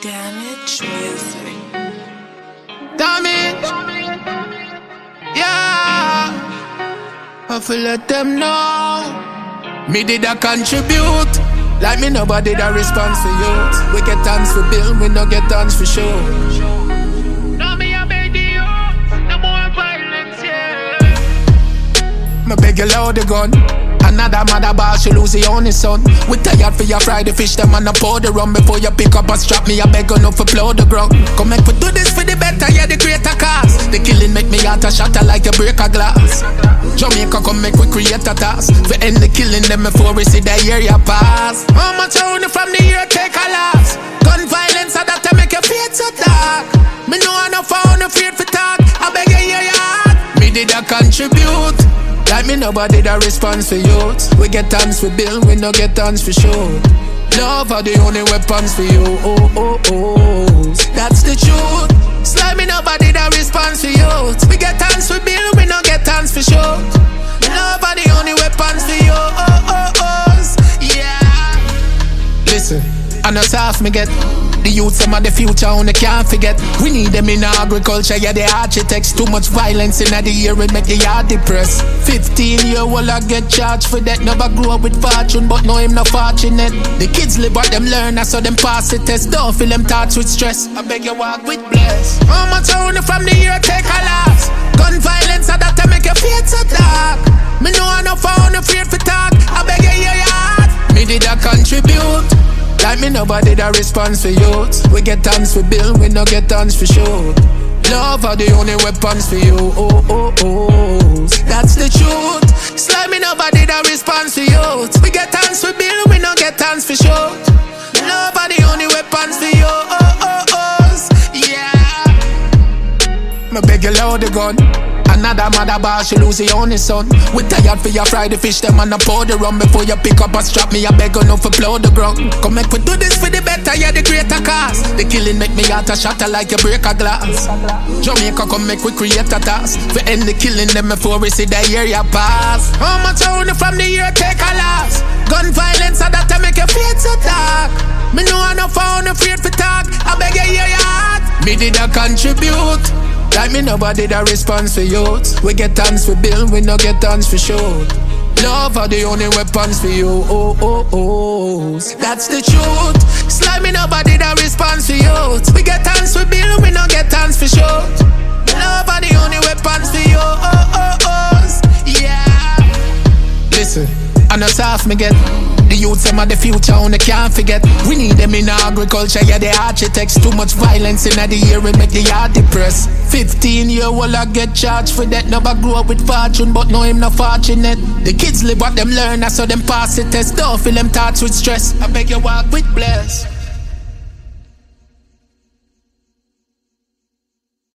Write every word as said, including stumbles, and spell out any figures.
Damage music. Damage. Yeah. I feel let them know. Me did a contribute. Like me nobody that responds for you. We get tons for bill, we no get tons for show. No me a beg you, no more violence, yeah. Me beg you load the gun. Another mother bar, she lose the only son. We tired for your Friday fish, them and I pour the rum. Before you pick up and strap me, I beg enough for blow the ground. Come make we do this for the better, yeah, the greater cause. The killing make me heart a shatter like a break a glass. Jamaica come make we create a task. For end the killing them before we see the area pass. How much I want from the year take a loss. Gun violence, so that I make your feet so dark. Me know enough, I want afraid for talk. I beg you hear your heart. Me did a contribute. Like me nobody that responds for youth. We get tons for bill, we no get tons for show. Love are the only weapons for you. Oh, oh, oh. That's the truth. Slime me nobody that responds for youth. We get tons for bill, we no get tons for show. Love are the only weapons for you. Oh, oh, oh. Yeah. Listen, I know soft me get. The youth, some of the future, only can't forget. We need them in agriculture, yeah, the architects. Too much violence in the year, it make the yard depressed. Fifteen year old, I get charged for that. Never grew up with fortune, but know him not fortunate. The kids live what them learn, I saw them pass the test. Don't feel them thoughts with stress. I beg you walk with bless. How much I want from the year, take a loss. Gun violence, so that I make your feet so dark. Me know enough, I want afraid for talk. I beg you hear your heart. Me did I contribute. Like me nobody that responds for youth. We get tons for bill, we no get tons for show. Love are the only weapons for you. Oh, oh, oh. That's the truth. Slime me nobody that responds for youth. We get tons for bill, we no get tons for show. Love are the only weapons for you. Oh, oh, oh. Yeah. Me beg you load the gun. Another mother bar, she lose the only son. We tired for your Friday fish, them and I pour the rum. Before you pick up and strap me, I beg enough for blow the ground. Come make we do this for the better, yeah, the greater cause. The killing make me heart a shatter like a break a glass. Jamaica come make we create a task. For end the killing them before we see the area pass. How much I want from the year take a loss. Gun violence, so that I make your feet so dark. Me know enough, I want afraid for talk. I beg you hear your heart. Me did I contribute. Like me nobody that responds for youth. We get tons for bill, we no get tons for show. Love are the only weapons for you. Oh, oh, oh. That's the truth. Slime me nobody that responds for youth. We get tons for bill, we no get tons for show. Love are the only weapons for you. Oh, oh, oh. Yeah. Listen, I know soft me get. The youth, some of the future, only can't forget. We need them in agriculture, yeah, the architects. Too much violence in the year, it make the yard depressed. Fifteen year old, I get charged for that. Never grew up with fortune, but know him not fortunate. The kids live what them learn, I saw them pass the test. Don't feel them thoughts with stress. I beg you walk with bless.